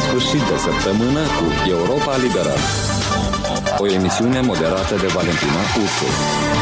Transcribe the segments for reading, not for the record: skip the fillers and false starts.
Sfârșit de săptămână cu Europa Liberă. O emisiune moderată de Valentina Ursu.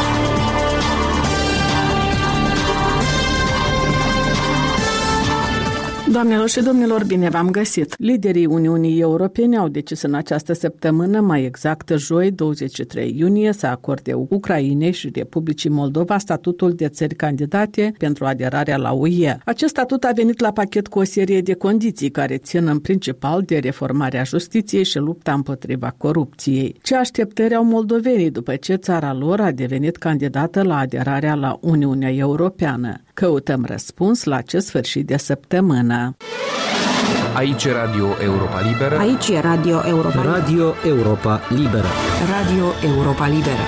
Doamnelor și domnilor, bine v-am găsit! Liderii Uniunii Europene au decis în această săptămână, mai exact joi, 23 iunie, să acorde Ucrainei și Republicii Moldova statutul de țări candidate pentru aderarea la UE. Acest statut a venit la pachet cu o serie de condiții care țin în principal de reformarea justiției și lupta împotriva corupției. Ce așteptări au moldovenii după ce țara lor a devenit candidată la aderarea la Uniunea Europeană? Căutăm răspuns la acest sfârșit de săptămână. Aici e Radio Europa Liberă. Aici e Radio Europa Liberă. Radio Europa Liberă. Radio Europa Liberă.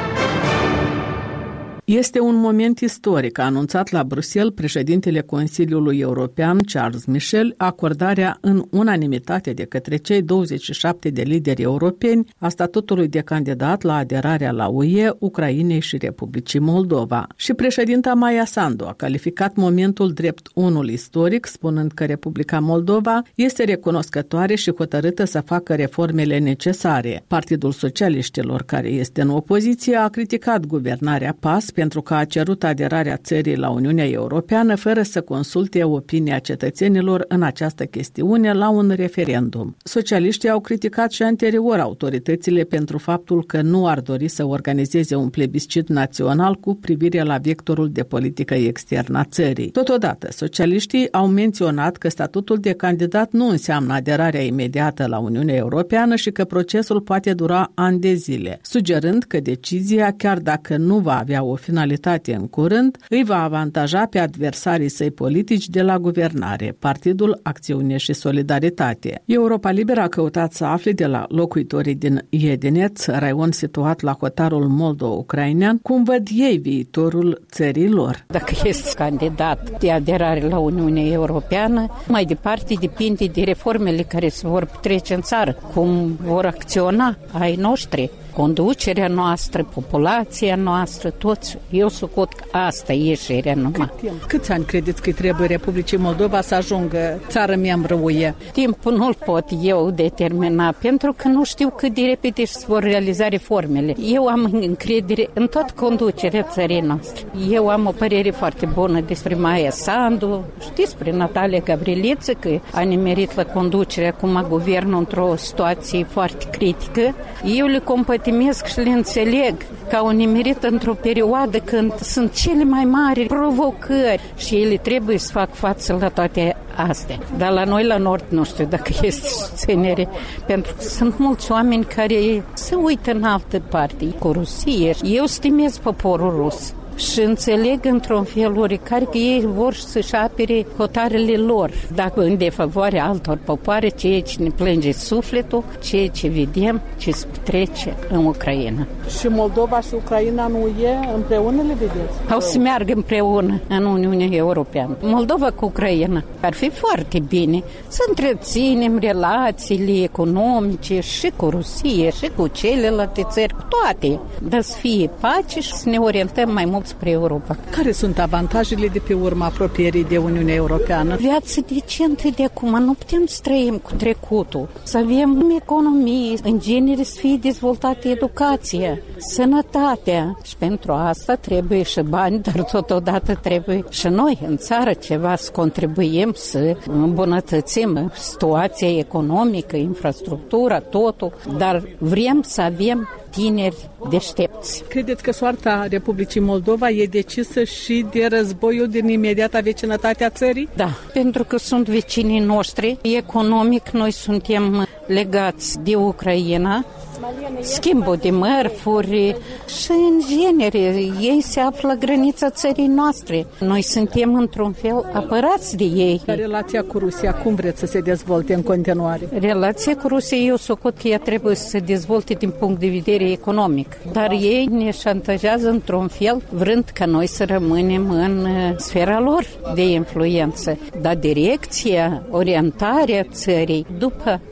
Este un moment istoric, a anunțat la Bruxelles președintele Consiliului European, Charles Michel, acordarea în unanimitate de către cei 27 de lideri europeni a statutului de candidat la aderarea la UE, Ucrainei și Republicii Moldova. Și președinta Maia Sandu a calificat momentul drept unul istoric, spunând că Republica Moldova este recunoscătoare și hotărâtă să facă reformele necesare. Partidul Socialiștilor, care este în opoziție, a criticat guvernarea PAS pentru că a cerut aderarea țării la Uniunea Europeană fără să consulte opinia cetățenilor în această chestiune la un referendum. Socialiștii au criticat și anterior autoritățile pentru faptul că nu ar dori să organizeze un plebiscit național cu privire la vectorul de politică externă a țării. Totodată, socialiștii au menționat că statutul de candidat nu înseamnă aderarea imediată la Uniunea Europeană și că procesul poate dura ani de zile, sugerând că decizia, chiar dacă nu va avea o finalitate în curând, îi va avantaja pe adversarii săi politici de la guvernare, Partidul Acțiune și Solidaritate. Europa Liberă a căutat să afle de la locuitorii din Iedeneț, raion situat la hotarul moldo-ucrainean, cum văd ei viitorul țării lor. Dacă este candidat de aderare la Uniunea Europeană, mai departe depinde de reformele care se vor trece în țară, cum vor acționa ai noștri. Conducerea noastră, populația noastră, toți. Eu socot că asta e ieșirea numai. Câți ani credeți că trebuie Republicii Moldova să ajungă țară membră UE? Timpul nu-l pot eu determina, pentru că nu știu cât de repede se vor realiza reformele. Eu am încredere în toată conducerea țării noastre. Eu am o părere foarte bună despre Maia Sandu, știți, despre Natalia Gavriliță, că a nimerit la conducerea acum a guvernul într-o situație foarte critică. Eu le compătimesc și le înțeleg că au nimerit într-o perioadă când sunt cele mai mari provocări și ele trebuie să fac față la toate astea. Dar la noi, la Nord, nu știu dacă este susținere, pentru că sunt mulți oameni care se uită în altă parte, cu Rusie. Eu stimez poporul rus și înțeleg într-un fel oricare că ei vor să-și apere hotarele lor. Dacă în defavoarea altor popoare, ceea ce ne plânge sufletul, ceea ce vedem, ce se petrece în Ucraina. Și Moldova și Ucraina nu e împreună, le vedeți? Au să meargă împreună în Uniunea Europeană. Moldova cu Ucraina ar fi foarte bine să întreținem relațiile economice și cu Rusia și cu celelalte țări, cu toate, dar să fie pace și să ne orientăm mai mult spre Europa. Care sunt avantajele de pe urma apropierii de Uniunea Europeană? Viața decentă de acum, nu putem să trăim cu trecutul, să avem economie, în genere să fie dezvoltată educația, sănătatea și pentru asta trebuie și bani, dar totodată trebuie și noi în țară ceva să contribuim să îmbunătățim situația economică, infrastructura, totul, dar vrem să avem tineri deștepți. Credeți că soarta Republicii Moldova e decisă și de războiul din imediata vecinătate a țării? Da, pentru că sunt vecinii noștri. Economic, noi suntem legați de Ucraina, schimbul de mărfuri și în genere ei se află la granița țării noastre. Noi suntem într-un fel apărați de ei. Relația cu Rusia, cum vreți să se dezvolte în continuare? Relația cu Rusia, eu socot că ea trebuie să se dezvolte din punct de vedere economic. Dar ei ne șantajează într-un fel, vrând ca noi să rămânem în sfera lor de influență. Dar direcția, orientarea țării după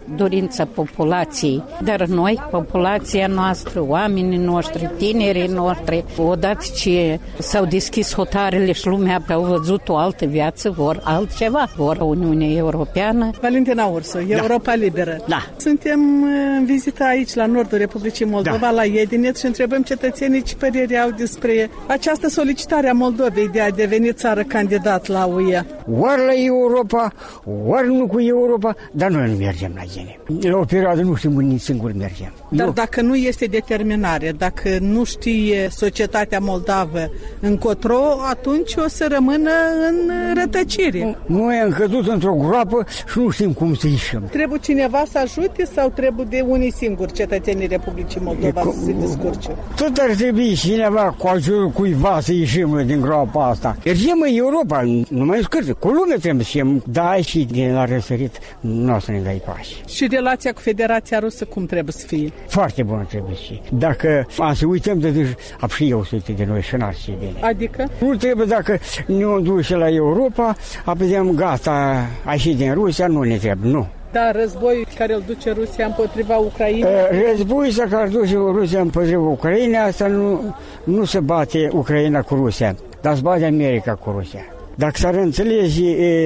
dorința populației, dar noi, populația noastră, oamenii noștri, tinerii noștri, odată ce s-au deschis hotarele și lumea au văzut o altă viață, vor altceva, vor Uniunea Europeană. Valentina Ursu, Europa Liberă. Da. Suntem în vizită aici, la nordul Republicii Moldova, la Iedineț, și întrebăm cetățenii ce părere au despre această solicitare a Moldovei de a deveni țară candidat la UE. Ori la Europa, ori nu cu Europa, dar noi nu mergem la ele. La o perioadă nu știm unde singur mergem. Dar dacă nu este determinare, dacă nu știe societatea moldavă încotro, atunci o să rămână în rătăcire. Noi am căzut într-o groapă și nu știm cum să ieșim. Trebuie cineva să ajute sau trebuie de unii singuri cetățenii Republicii Moldova să se descurce? Tot ar trebui cineva cu ajutorul cuiva să ieșim din groapa asta. Mergem în Europa, nu mai scârță, cu lume trebuie să ieșim. Da, și din la răsărit nu o să ne dai pași. Și relația cu Federația Rusă cum trebuie să fie? Foarte bună trebuie să fie. Dacă am să uităm de și eu să uite de noi și n-ar fi bine. Adică? Nu trebuie dacă ne-o duce la Europa, apoi gata, a ieșit din Rusia, nu ne trebuie, nu. Da, războiul care îl duce Rusia împotriva Ucrainei? Războiul care îl duce Rusia împotriva Ucrainei, asta nu se bate Ucraina cu Rusia, dar se bate America cu Rusia. Dacă s-ar înțelege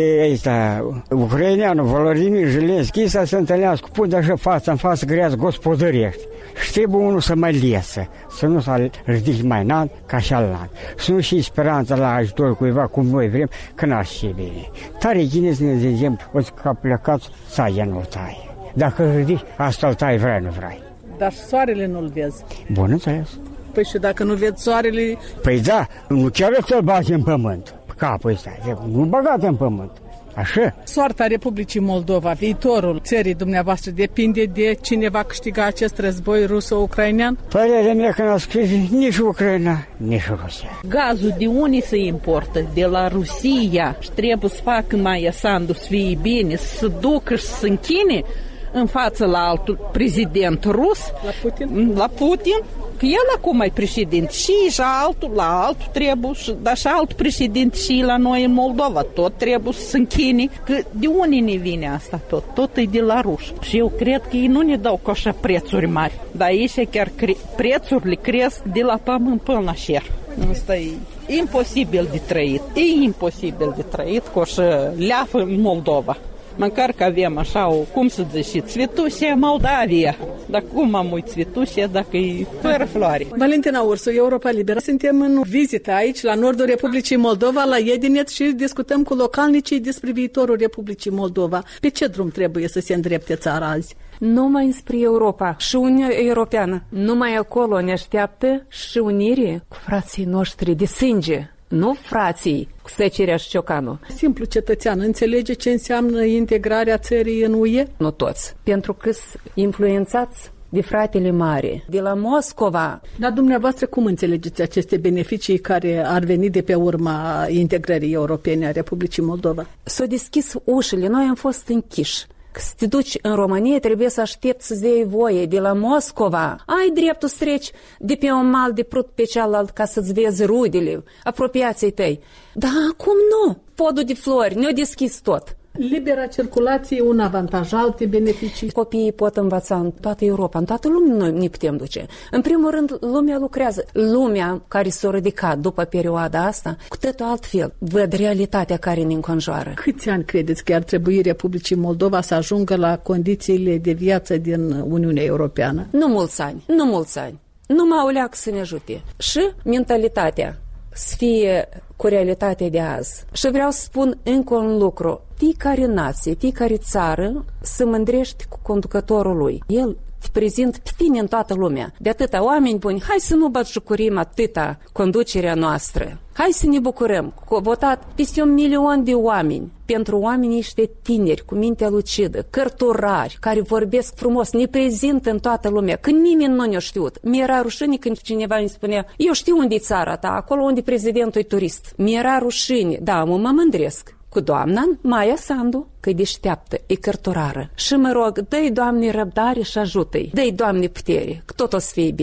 ucraineanul Volodymyr Zelensky să se întâlnească cu punct așa față în față creează gospodărești. Și trebuie unul să mai lesă, să nu să ridici mai înalt ca și alt. Să nu și speranța la ajutor cuiva cum noi vrem, că n-ar fi bine. Tare gine să ne zicem, o să ca plecați, saia nu-l tai. Dacă îl ridici, asta îl tai, vrei, nu vrei. Dar soarele nu-l vezi. Bun înțeles. Păi și dacă nu vezi soarele... Păi da, nu chiar să-l bagi în pământ. Capul ăsta, nu băgat în pământ. Așa? Soarta Republicii Moldova, viitorul țării dumneavoastră depinde de cine va câștiga acest război ruso-ucrainean? Părerea mea că n-a scris nici Ucraina, nici Rusia. Gazul de unde se importă? De la Rusia. Și trebuie să facă Maia Sandu să fie bine, să ducă și să închine în față la altul prezident rus. La Putin? La Putin. Că el acum e președinte și la altul trebuie, dar și alt președinte și la noi în Moldova, tot trebuie să se închine, că de unde ne vine asta tot? Tot e de la ruși. Și eu cred că ei nu ne dau cu așa prețuri mari, dar aici chiar prețurile cresc de la pământ până la șer. Asta e imposibil de trăit. E imposibil de trăit cu așa leafă în Moldova. Măcar că avem așa o, cum să zice, Țvetușia Moldavia. Dar cum am uit Țvetușia dacă e fără floare? Valentina Ursu, Europa Liberă. Suntem în vizită aici, la nordul Republicii Moldova, la Iedineț, și discutăm cu localnicii despre viitorul Republicii Moldova. Pe ce drum trebuie să se îndrepte țara azi? Numai înspre Europa și Uniunea Europeană. Numai acolo ne așteaptă și unire cu frații noștri de sânge. Nu frații cu Secerea și Ciocanu. Simplu cetățean înțelege ce înseamnă integrarea țării în UE? Nu toți, pentru că sunt influențați de fratele mare, de la Moscova. Dar dumneavoastră cum înțelegeți aceste beneficii care ar veni de pe urma integrării europene a Republicii Moldova? S-au deschis ușile, noi am fost închiși. Că să te duci în România trebuie să aștepți să-ți dea voie de la Moscova. Ai dreptul să treci de pe un mal de prut pe cealalt ca să-ți vezi rudele, apropiații tăi. Dar acum nu. Podul de flori, ne-a deschis tot. Libera circulație, un avantaj, alte beneficii. Copiii pot învăța în toată Europa, în toată lumea noi ne putem duce. În primul rând, lumea lucrează. Lumea care s-a ridicat după perioada asta, cu totul altfel, văd realitatea care ne înconjoară. Câți ani credeți că ar trebui Republicii Moldova să ajungă la condițiile de viață din Uniunea Europeană? Nu mulți ani. Numai o leacă să ne ajute. Și mentalitatea să fie cu realitatea de azi. Și vreau să spun încă un lucru. Fiecare nație, fiecare țară se mândrește cu conducătorul lui. El te prezintă pe tine în toată lumea. De atâta oameni buni, hai să nu batjocorim atâta conducerea noastră. Hai să ne bucurăm că au votat peste 1 milion de oameni. Pentru oamenii ăștia tineri, cu mintea lucidă, cărturari, care vorbesc frumos, ne prezintă în toată lumea, când nimeni nu ne-a știut. Mi-era rușine când cineva îmi spunea, eu știu unde e țara ta, acolo unde prezidentul e turist. Mi-era rușine, da, mă mândresc cu doamna Maia Sandu, că e deșteaptă, e cărturară. Și mă rog, dă-i, Doamne, răbdare și ajută-i. Dă-i, Doamne, putere, că tot o să fie bine.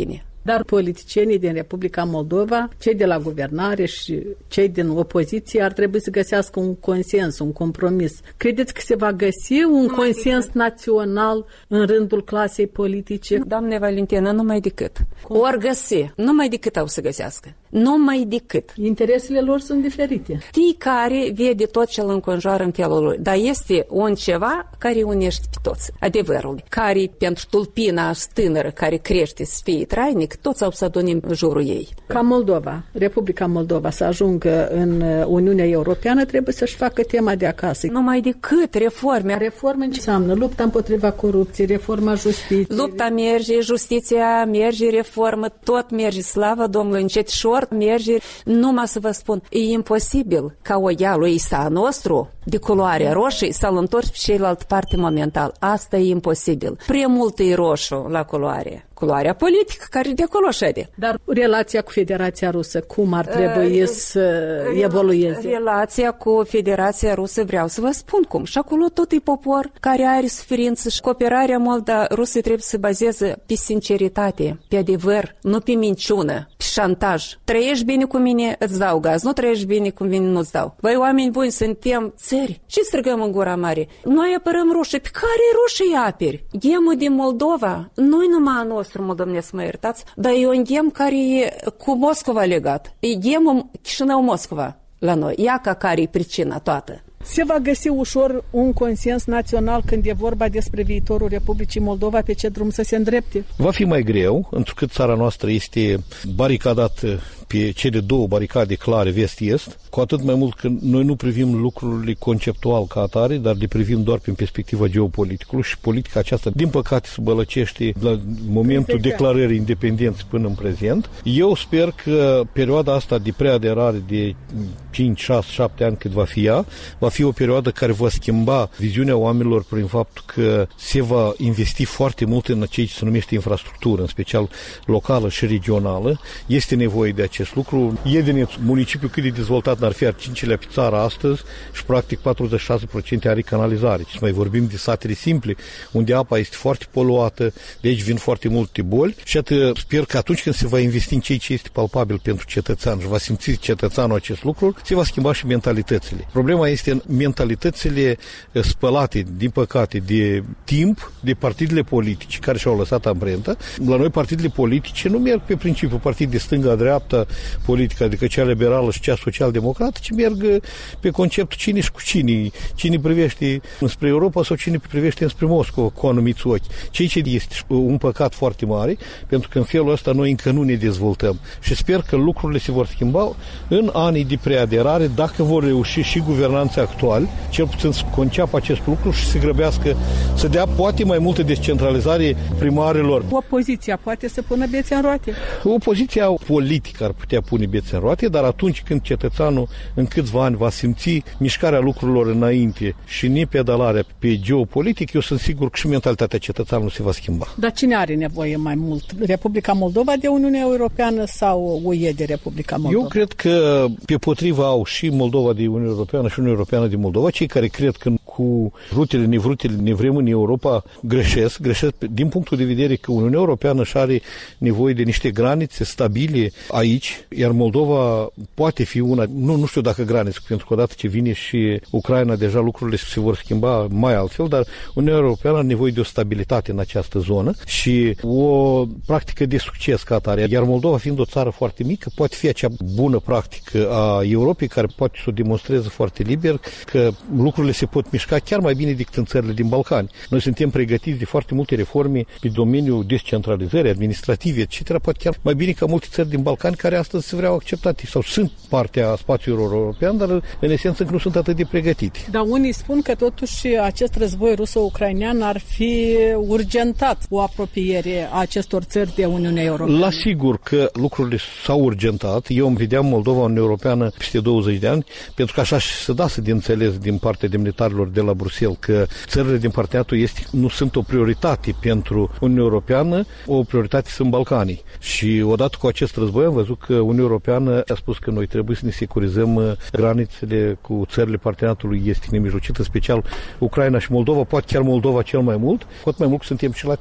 Dar politicienii din Republica Moldova, cei de la guvernare și cei din opoziție ar trebui să găsească un consens, un compromis. Credeți că se va găsi un consens național în rândul clasei politice? Doamne Valentina, numai decât. Ori găsi, numai decât au să găsească. Numai decât. Interesele lor sunt diferite. Fiecare vede tot ce îl înconjoară în felul lui, dar este un ceva care unește pe toți. Adevărul, care pentru tulpina tânără care crește să fie trainic, toți au să adune în jurul ei. Ca Moldova, Republica Moldova să ajungă în Uniunea Europeană, trebuie să-și facă tema de acasă. Numai decât reforme. Reforme înseamnă lupta împotriva corupției, reforma justiției. Lupta merge, justiția merge, reformă, tot merge, slavă Domnului, încetișor merge. Numai să vă spun, e imposibil ca o ia lui Isa nostru de culoare roșie să-l întorci pe cealaltă parte momental. Asta e imposibil. Prea mult e roșu la culoare. Culoarea politică care de acolo șede. Dar relația cu Federația Rusă, cum ar trebui să evolueze? Relația cu Federația Rusă, vreau să vă spun cum. Și acolo tot e popor care are suferință și cooperarea Rusă trebuie să bazeze pe sinceritate, pe adevăr, nu pe minciună, pe șantaj. Trăiești bine cu mine, îți dau gaz. Nu trăiești bine cu mine, nu-ți dau. Voi, oameni buni, suntem țări. Ce strigăm în gura mare? Noi apărăm rușii. Pe care rușii aperi? Ghemul din Moldova, nu-i numai a nostru, mă domnesc, mă iertați, dar e un ghem care e cu Moscova legat. E ghemul Chișinău-Moscova la noi. Ia care e pricina toată. Se va găsi ușor un consens național când e vorba despre viitorul Republicii Moldova, pe ce drum să se îndrepte? Va fi mai greu, întrucât țara noastră este baricadată pe cele două baricade clare, vest-est, cu atât mai mult că noi nu privim lucrurile conceptual ca atare, dar le privim doar prin perspectiva geopoliticului și politica aceasta, din păcate, se bălăcește la momentul declarării independenței până în prezent. Eu sper că perioada asta de preaderare de 5, 6, 7 ani cât va fi ea, va fi o perioadă care va schimba viziunea oamenilor prin faptul că se va investi foarte mult în ceea ce se numește infrastructură, în special locală și regională. Este nevoie de acest lucru. Iedeneț, municipiul cât de dezvoltat n-ar fi, ar 5-lea pe țară astăzi și practic 46% are canalizare. Și mai vorbim de satele simple, unde apa este foarte poluată, de aici vin foarte multe boli și atât sper că atunci când se va investi în ceea ce este palpabil pentru cetățean și va simți cetățeanul acest lucru, se va schimba și mentalitățile. Problema este în mentalitățile spălate, din păcate, de timp, de partidele politice care și-au lăsat amprentă. La noi partidele politice nu merg pe principiul partid de stânga-dreapta politică, adică cea liberală și cea social-democrată, ci merg pe conceptul cine și cu cine. Cine privește înspre Europa sau cine privește înspre Moscova cu anumiți ochi. Ceea ce este un păcat foarte mare, pentru că în felul ăsta noi încă nu ne dezvoltăm. Și sper că lucrurile se vor schimba în anii de preaderare, dacă vor reuși și guvernanții actuali, cel puțin să conceapă acest lucru și să grăbească, să dea poate mai multă descentralizare primarilor. Opoziția poate să pună bețe în roate? Opoziția politică ar putea pune bețe în roate, dar atunci când cetățeanul în câțiva ani va simți mișcarea lucrurilor înainte și nepedalarea pe geopolitic, eu sunt sigur că și mentalitatea cetățeanului se va schimba. Dar cine are nevoie mai mult? Republica Moldova de Uniunea Europeană sau UE de Republica Moldova? Eu cred că pe potriva au și Moldova de Uniunea Europeană și Uniunea Europeană de Moldova. Cei care cred că cu vrutele, nevrutele, ne vrem în Europa greșesc din punctul de vedere că Uniunea Europeană și are nevoie de niște granițe stabile aici, iar Moldova poate fi una, nu știu dacă granițe, pentru că odată ce vine și Ucraina, deja lucrurile se vor schimba mai altfel, dar Uniunea Europeană are nevoie de o stabilitate în această zonă și o practică de succes ca atare. Iar Moldova, fiind o țară foarte mică, poate fi acea bună practică a Europei care poate să o demonstreze foarte liber că lucrurile se pot mișca chiar mai bine decât în țările din Balcani. Noi suntem pregătiți de foarte multe reforme pe domeniul descentralizării administrative, etc. Poate chiar mai bine ca multe țări din Balcani care astăzi se vreau acceptate sau sunt partea spațiului european, dar în esență nu sunt atât de pregătite. Dar unii spun că totuși acest război ruso-ucrainean ar fi urgentat o apropiere a acestor țări de Uniunea Europeană. La sigur că lucrurile s-au urgentat. Eu îmi vedeam Moldova Uniunea Europeană peste 20 de ani, pentru că așa se dase de înțeles din partea demnitarilor de la Bruxelles că țările din parteneriatul estic nu sunt o prioritate pentru Uniunea Europeană, o prioritate sunt Balcanii. Și odată cu acest război am văzut că Uniunea Europeană a spus că noi trebuie să ne securizăm granițele cu țările parteneriatului estic nemijlocit, în special Ucraina și Moldova, poate chiar Moldova cel mai mult, cu atât mai mult că suntem și latini.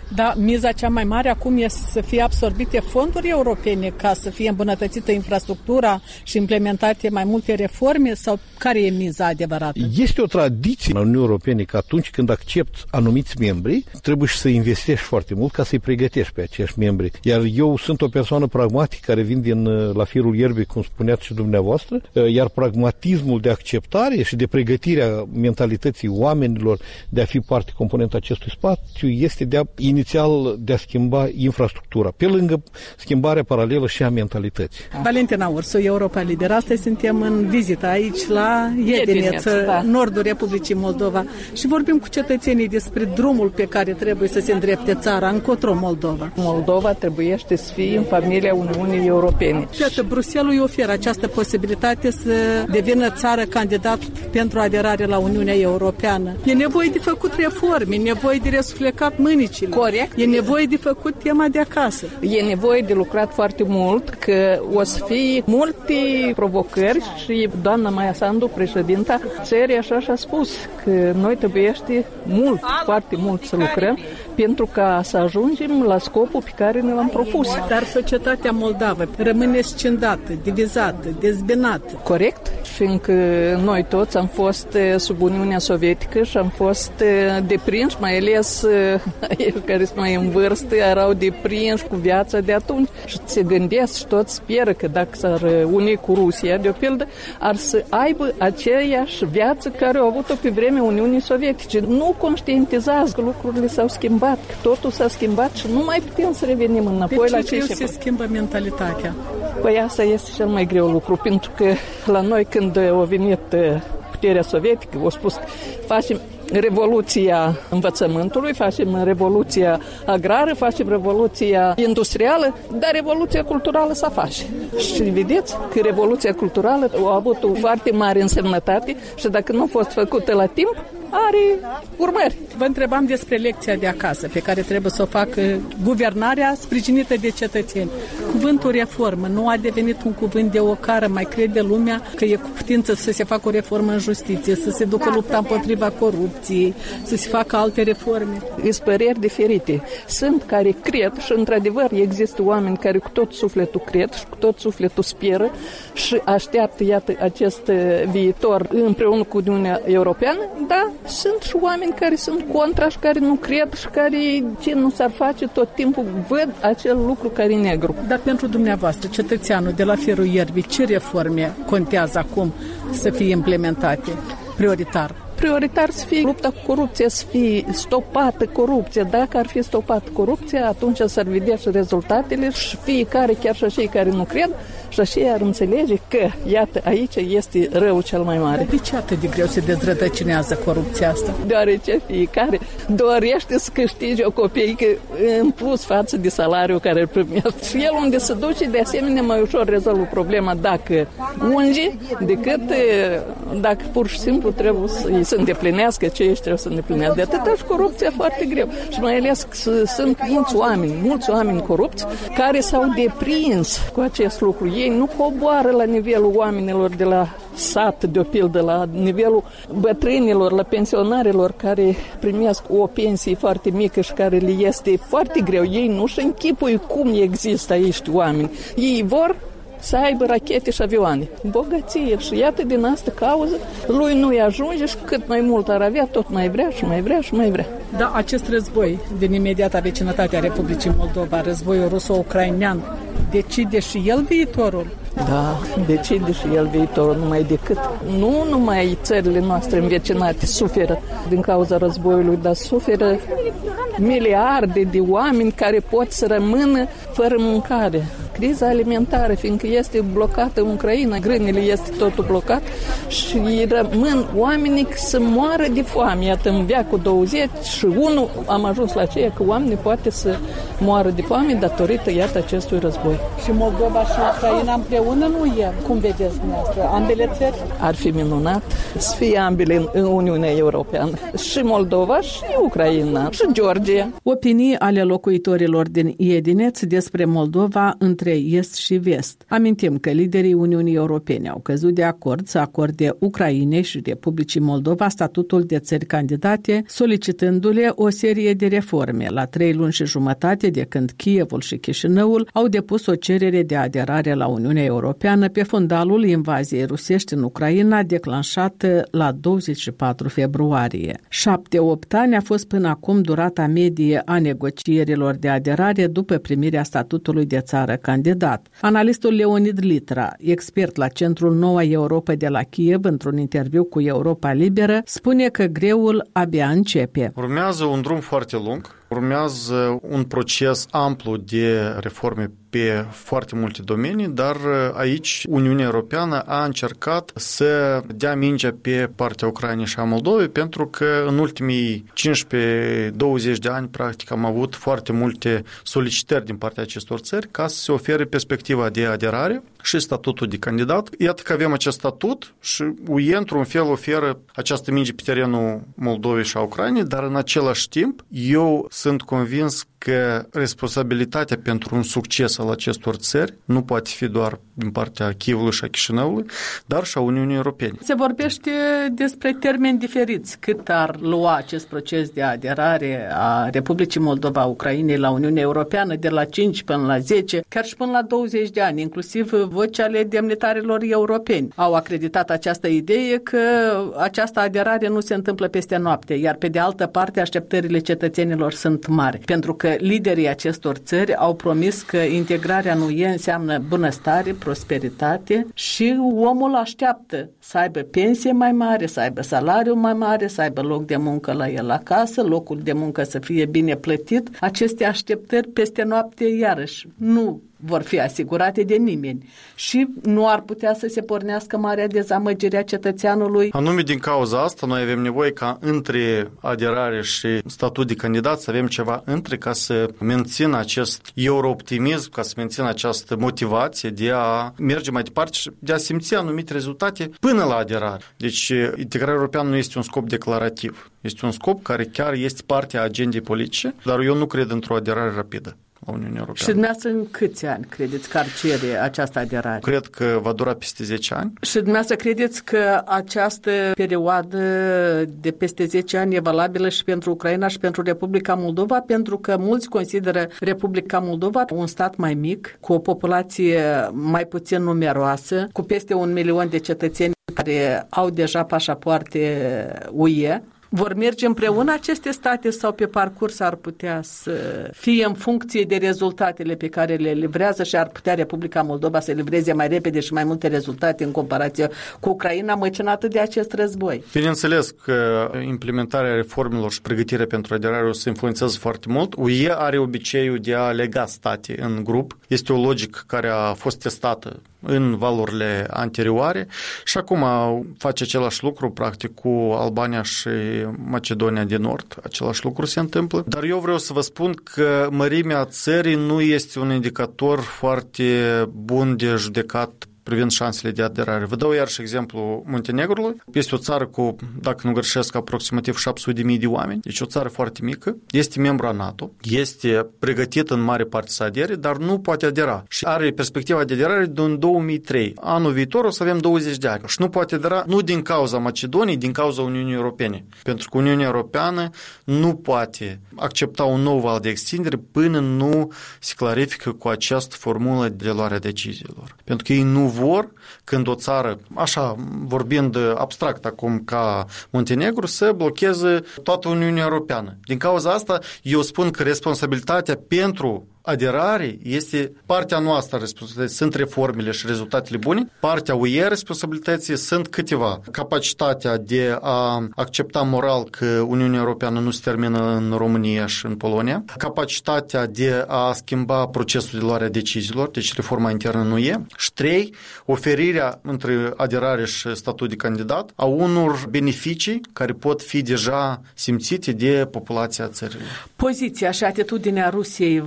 Da, miza cea mai mare acum este să fie absorbite fonduri europene ca să fie îmbunătățită infrastructura și implementate mai multe reforme, sau care e miza adevărată? Este o tradiție în Uniunea Europeană că atunci când accepti anumiți membri, trebuie să investești foarte mult ca să-i pregătești pe acești membri. Iar eu sunt o persoană pragmatică care vin la firul ierbii, cum spuneați și dumneavoastră, iar pragmatismul de acceptare și de pregătirea mentalității oamenilor de a fi parte componentă acestui spațiu este inițial de a schimba infrastructura, pe lângă schimbarea paralelă și a mentalității. Valentina Ursu, Europa Liberă. Astăzi suntem în vizită aici la Iedineț, nordul Republicii Moldova, și vorbim cu cetățenii despre drumul pe care trebuie să se îndrepte țara, încotro Moldova. Moldova trebuiește să fie în familia Uniunii Europene. Iată, Bruxelles îi oferă această posibilitate să devină țară candidat pentru aderare la Uniunea Europeană. E nevoie de făcut reforme, e nevoie de resuflecat mânicile. Corect. E nevoie de făcut tema de acasă. E nevoie de lucrat foarte mult, că o să fie multe provocări și doamna Maia Sandu, președinta țării, așa și-a spus că noi trebuiește mult, foarte mult să lucrăm pentru ca să ajungem la scopul pe care ne l-am propus. Dar societatea moldavă rămâne scindată, divizată, dezbinată. Corect, fiindcă noi toți am fost sub Uniunea Sovietică și am fost deprinși, mai ales ei care sunt mai în vârstă, erau deprinși cu viața de atunci și se gândesc și toți speră că dacă s-ar uni cu Rusia, de o pildă, ar să aibă aceeași viață care au avut-o pe vremea Uniunii Sovietice. Nu conștientizează că lucrurile s-au schimbat, că totul s-a schimbat și nu mai putem să revenim înapoi la ce se schimbă mentalitatea. Păi asta este cel mai greu lucru, pentru că la noi când a venit puterea sovietică, au spus facem revoluția învățământului, facem revoluția agrară, facem revoluția industrială, dar revoluția culturală s-a face. Și vedeți că revoluția culturală a avut o foarte mare însemnătate și dacă nu a fost făcută la timp, are urmări. Vă întrebam despre lecția de acasă, pe care trebuie să o facă guvernarea sprijinită de cetățeni. Cuvântul reformă nu a devenit un cuvânt de ocară, mai crede lumea că e cu putință să se facă o reformă în justiție, să se ducă lupta împotriva corupției, să se facă alte reforme. Sunt păreri diferite. Sunt care cred și într-adevăr există oameni care cu tot sufletul cred și cu tot sufletul speră și așteaptă, iată, acest viitor împreună cu Uniunea Europeană, dar sunt și oameni care sunt contra și care nu cred și care ce nu s-ar face tot timpul văd acel lucru care e negru. Dar pentru dumneavoastră, cetățeanul de la firul ierbii, ce reforme contează acum să fie implementate prioritar? Prioritar să fie lupta cu corupția, să fie stopată corupția. Dacă ar fi stopată corupția, atunci s-ar vedea și rezultatele și fiecare, chiar și cei care nu cred, și așa ar înțelege că, iată, aici este rău cel mai mare. De ce atât de greu se dezrădăcinează corupția asta? Deoarece fiecare dorește să câștige o copeică în plus față de salariul care îl primește. Și el unde se duce, de asemenea, mai ușor rezolvă problema dacă unge, decât dacă pur și simplu trebuie să îndeplinească ce ești trebuie să îndeplinească. De atâta și corupția foarte greu. Și mai ales că sunt mulți oameni corupți care s-au deprins cu acest lucru. Ei nu coboară la nivelul oamenilor de la sat, de o pildă, la nivelul bătrânilor, la pensionarilor care primesc o pensie foarte mică și care le este foarte greu. Ei nu-și închipui cum există aici oameni. Ei vor să aibă rachete și avioane. Bogăție. Și iată din asta cauză, lui nu-i ajunge și cât mai mult ar avea, tot mai vrea și mai vrea și mai vrea. Da, acest război din imediata vecinătate a Republicii Moldova, războiul ruso-ucrainean, decide și el viitorul? Da, decide și el viitorul, numai decât. Nu numai țările noastre învecinate suferă din cauza războiului, dar suferă miliarde de oameni care pot să rămână fără mâncare. Criza alimentară, fiindcă este blocată în Ucraina, grânile este totul blocat și rămân oamenii să moară de foame. Iată, în veacul 21 am ajuns la aceea că oamenii poate să moară de foame datorită, iată, acestui război. Și Moldova și Ucraina împreună nu e, cum vedeți dumneavoastră, ambele țări? Ar fi minunat să fie ambele în Uniunea Europeană. Și Moldova și Ucraina și Georgia. Opinii ale locuitorilor din Iedineț despre Moldova între între Est și Vest. Amintim că liderii Uniunii Europene au căzut de acord să acorde Ucrainei și Republicii Moldova statutul de țări candidate, solicitându-le o serie de reforme, la 3 luni și jumătate de când Kievul și Chișinăul au depus o cerere de aderare la Uniunea Europeană pe fundalul invaziei rusești în Ucraina, declanșată la 24 februarie. 7-8 ani a fost până acum durata medie a negocierilor de aderare după primirea statutului de țară candidat. Analistul Leonid Litra, expert la Centrul Noua Europa de la Kiev, într-un interviu cu Europa Liberă, spune că greul abia începe. Urmează un drum foarte lung, urmează un proces amplu de reforme pe foarte multe domenii, dar aici Uniunea Europeană a încercat să dea mingea pe partea Ucrainei și a Moldovei, pentru că în ultimii 15-20 de ani, practic, am avut foarte multe solicitări din partea acestor țări ca să se ofere perspectiva de aderare și statutul de candidat. Iată că avem acest statut și UE, într-un fel, oferă această minge pe terenul Moldovei și a Ucrainei, dar în același timp, eu sunt convins că responsabilitatea pentru un succes al acestor țări nu poate fi doar din partea Kievului și a Chișinăului, dar și a Uniunii Europene. Se vorbește despre termeni diferiți. Cât ar lua acest proces de aderare a Republicii Moldova, Ucrainei la Uniunea Europeană, de la 5 până la 10, chiar și până la 20 de ani, inclusiv voci ale demnitarilor europeni au acreditat această idee că această aderare nu se întâmplă peste noapte, iar pe de altă parte așteptările cetățenilor sunt mari, pentru că liderii acestor țări au promis că integrarea în UE înseamnă bunăstare, prosperitate și omul așteaptă să aibă pensie mai mare, să aibă salariu mai mare, să aibă loc de muncă la el acasă, locul de muncă să fie bine plătit. Aceste așteptări peste noapte iarăși nu vor fi asigurate de nimeni și nu ar putea să se pornească marea dezamăgire a cetățeanului. Anume din cauza asta noi avem nevoie ca între aderare și statut de candidat să avem ceva între, ca să mențină acest eurooptimism, ca să mențină această motivație de a merge mai departe și de a simți anumite rezultate până la aderare. Deci integrarea europeană nu este un scop declarativ, este un scop care chiar este parte a agendei politice, dar eu nu cred într-o aderare rapidă a Uniunii Europene. Și dumneavoastră în câți ani credeți că ar cere această aderare? Cred că va dura peste 10 ani. Și dumneavoastră credeți că această perioadă de peste 10 ani e valabilă și pentru Ucraina și pentru Republica Moldova? Pentru că mulți consideră Republica Moldova un stat mai mic, cu o populație mai puțin numeroasă, cu peste 1 milion de cetățeni care au deja pașapoarte UE. Vor merge împreună aceste state sau pe parcurs ar putea să fie în funcție de rezultatele pe care le livrează și ar putea Republica Moldova să livreze mai repede și mai multe rezultate în comparație cu Ucraina măcinată de acest război? Bineînțeles că implementarea reformelor și pregătirea pentru aderare o să influențează foarte mult. UE are obiceiul de a lega state în grup. Este o logică care a fost testată în valurile anterioare și acum face același lucru practic cu Albania și Macedonia de Nord. Același lucru se întâmplă. Dar eu vreau să vă spun că mărimea țării nu este un indicator foarte bun de judecat privind șansele de aderare. Vă dau iarăși exemplu Muntenegrului. Este o țară cu, dacă nu greșesc, aproximativ 700.000 de oameni. Deci o țară foarte mică. Este membru a NATO. Este pregătită în mare parte să adere, dar nu poate adera. Și are perspectiva de aderare din 2003. Anul viitor o să avem 20 de ani. Și nu poate adera nu din cauza Macedoniei, din cauza Uniunii Europene. Pentru că Uniunea Europeană nu poate accepta un nou val de extindere până nu se clarifică cu această formulă de luare deciziilor. Pentru că ei nu vor, când o țară, așa vorbind abstract acum ca Muntenegru, să blocheze toată Uniunea Europeană. Din cauza asta, eu spun că responsabilitatea pentru aderare este partea noastră responsabilității, sunt reformele și rezultatele bune, partea UE responsabilității sunt câteva. Capacitatea de a accepta moral că Uniunea Europeană nu se termină în România și în Polonia, capacitatea de a schimba procesul de luare a deciziilor, deci reforma internă în UE, și 3, oferirea între aderare și statut de candidat a unor beneficii care pot fi deja simțite de populația țării. Poziția și atitudinea Rusiei va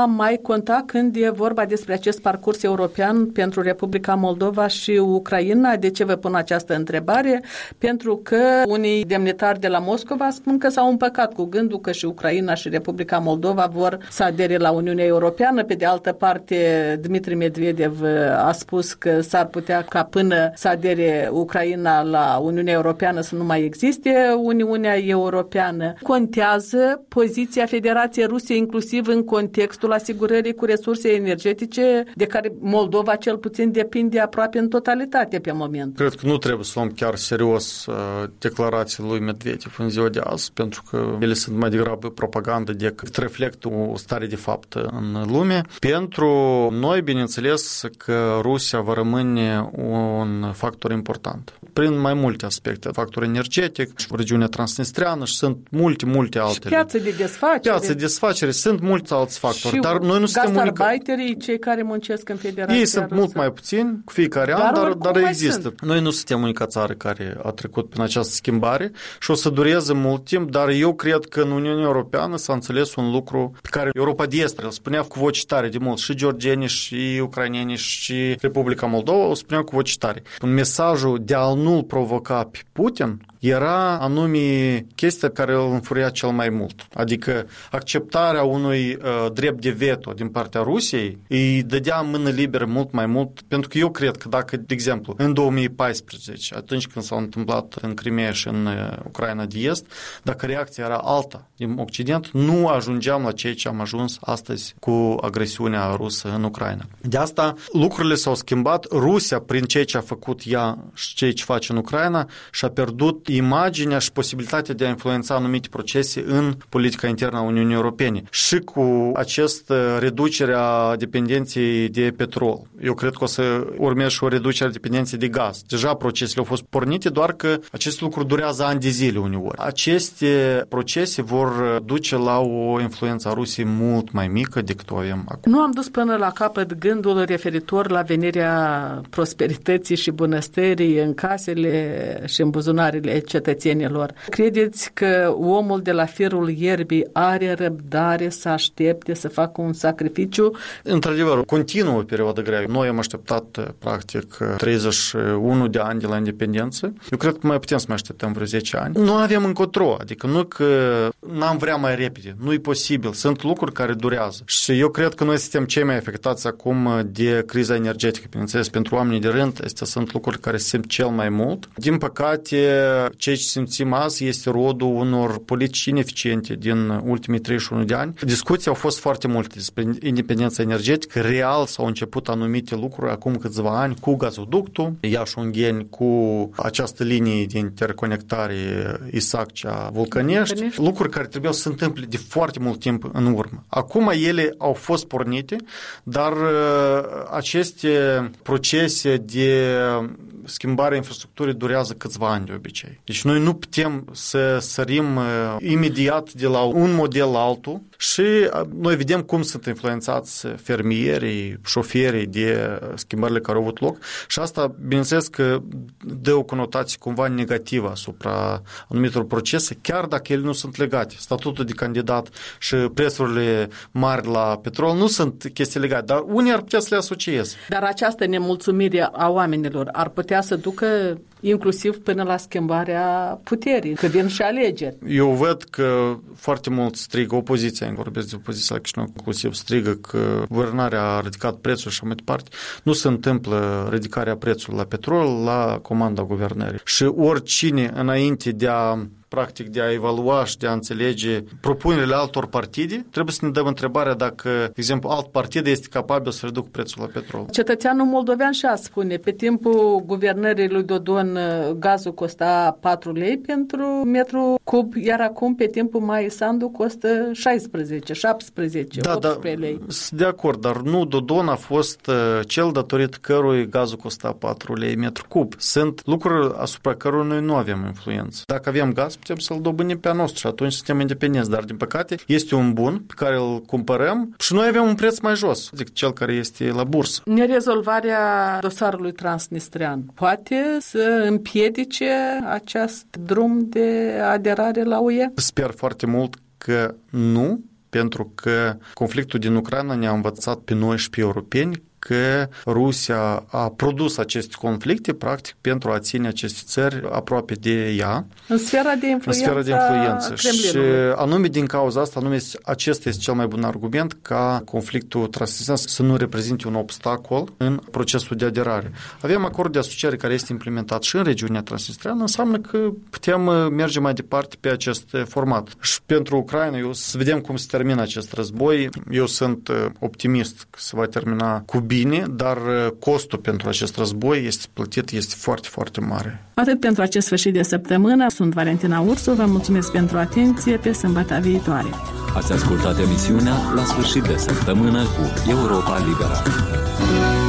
va mai conta când e vorba despre acest parcurs european pentru Republica Moldova și Ucraina? De ce vă pun această întrebare? Pentru că unii demnitari de la Moscova spun că s-au împăcat cu gândul că și Ucraina și Republica Moldova vor să adere la Uniunea Europeană. Pe de altă parte, Dmitri Medvedev a spus că s-ar putea ca până să adere Ucraina la Uniunea Europeană să nu mai existe Uniunea Europeană. Contează poziția Federației Rusiei inclusiv în contextul asigurării cu resurse energetice de care Moldova cel puțin depinde aproape în totalitate pe moment. Cred că nu trebuie să luăm chiar serios declarațiile lui Medvedev în ziua de azi, pentru că ele sunt mai degrabă propagandă decât reflectă o stare de fapt în lume. Pentru noi, bineînțeles, că Rusia va rămâne un factor important. Prin mai multe aspecte. Factor energetic, regiunea transnistreană și sunt multe altele. Piață de desfacere. Sunt mulți alți factori. Și dar noi nu suntem gastarbeiterii, cei care muncesc în Federația Ei sunt Rusă. mult mai puțini, cu fiecare an, dar există. Sunt. Noi nu suntem unica țară care a trecut prin această schimbare și o să dureze mult timp, dar eu cred că în Uniunea Europeană s-a înțeles un lucru pe care Europa de Est îl spunea cu voci tare de mult, și georgieni, și ucraineni, și Republica Moldova o spuneau cu voci tare. Mesajul de a nu-l provoca pe Putin era anume chestia care îl înfuria cel mai mult. Adică acceptarea unui drept de veto din partea Rusiei îi dădea mână liberă mult mai mult, pentru că eu cred că dacă, de exemplu, în 2014, atunci când s-a întâmplat în Crimea și în Ucraina de Est, dacă reacția era alta din Occident, nu ajungeam la ceea ce am ajuns astăzi cu agresiunea rusă în Ucraina. De asta lucrurile s-au schimbat. Rusia, prin ceea ce a făcut ea și ceea ce face în Ucraina, și-a pierdut imaginea și posibilitatea de a influența anumite procese în politica internă a Uniunii Europene. Și cu această reducere a dependenței de petrol. Eu cred că o să urmeze și o reducere a dependenței de gaz. Deja procesele au fost pornite, doar că acest lucru durează ani de zile uneori. Aceste procese vor duce la o influență a Rusiei mult mai mică decât o avem acum. Nu am dus până la capăt gândul referitor la venirea prosperității și bunăstării în casele și în buzunarele cetățenilor. Credeți că omul de la firul ierbii are răbdare să aștepte să facă un sacrificiu? Într-adevăr, continuă o perioadă grea. Noi am așteptat practic 31 de ani de la independență. Eu cred că mai putem să mai așteptăm vreo 10 ani. Nu avem încotro, adică nu că n-am vrea mai repede. Nu e posibil. Sunt lucruri care durează. Și eu cred că noi suntem cei mai afectați acum de criza energetică. Bineînțeles, pentru oamenii de rând, astea sunt lucruri care se simt cel mai mult. Din păcate, ceea ce simțim azi este rodul unor politici ineficiente din ultimii 31 de ani. Discuții au fost foarte multe despre independența energetică. Real s-au început anumite lucruri acum câțiva ani cu gazoductul Iași-Ungheni, cu această linie de interconectare Isaccea-Vulcănești. Lucruri care trebuiau să se întâmple de foarte mult timp în urmă. Acum ele au fost pornite, dar aceste procese de schimbare infrastructurii durează câțiva ani de obicei. Deci noi nu putem să sărim imediat de la un model la altul și noi vedem cum sunt influențați fermierii, șoferii de schimbările care au avut loc și asta, bineînțeles că dă o conotație cumva negativă asupra anumitor procese, chiar dacă ele nu sunt legate. Statutul de candidat și prețurile mari la petrol nu sunt chestii legate, dar unii ar putea să le asocieze. Dar această nemulțumire a oamenilor ar putea să ducă inclusiv până la schimbarea puterii, că vin și alegeri. Eu văd că foarte mult strigă opoziția, îmi vorbesc de opoziția la Chișinău, inclusiv strigă că guvernarea a ridicat prețul și mai departe. Nu se întâmplă ridicarea prețului la petrol la comanda guvernării. Și oricine înainte de a practic de a evalua și de a înțelege propunerile altor partide, trebuie să ne dăm întrebarea dacă, de exemplu, alt partid este capabil să reducă prețul la petrol. Cetățeanul moldovean și-a spune, pe timpul guvernării lui Dodon gazul costa 4 lei pentru metru cub, iar acum pe timpul Maii Sandu costă 16, 17, 18 lei. Sunt de acord, dar nu Dodon a fost cel datorită cărui gazul costa 4 lei metru cub. Sunt lucruri asupra cărora noi nu avem influență. Dacă avem gaz, putem să-l dobândim pe a nostru și atunci suntem independenți, dar din păcate este un bun pe care îl cumpărăm și noi avem un preț mai jos decât cel care este la bursă. Nerezolvarea dosarului transnistrean poate să împiedice acest drum de aderare la UE? Sper foarte mult că nu, pentru că conflictul din Ucraina ne-a învățat pe noi și pe europeni că Rusia a produs aceste conflicte, practic, pentru a ține aceste țări aproape de ea. În sfera de influență. Și anume din cauza asta, acesta este cel mai bun argument ca conflictul transnistrean să nu reprezinte un obstacol în procesul de aderare. Avem acord de asociere care este implementat și în regiunea transnistreană, înseamnă că putem merge mai departe pe acest format. Și pentru Ucraina, să vedem cum se termină acest război. Eu sunt optimist că se va termina cu bine, dar costul pentru acest război este plătit, este foarte, foarte mare. Atât pentru acest sfârșit de săptămână. Sunt Valentina Ursu, vă mulțumesc pentru atenție, pe sâmbătă viitoare. Ați ascultat emisiunea La sfârșit de săptămână cu Europa Liberă.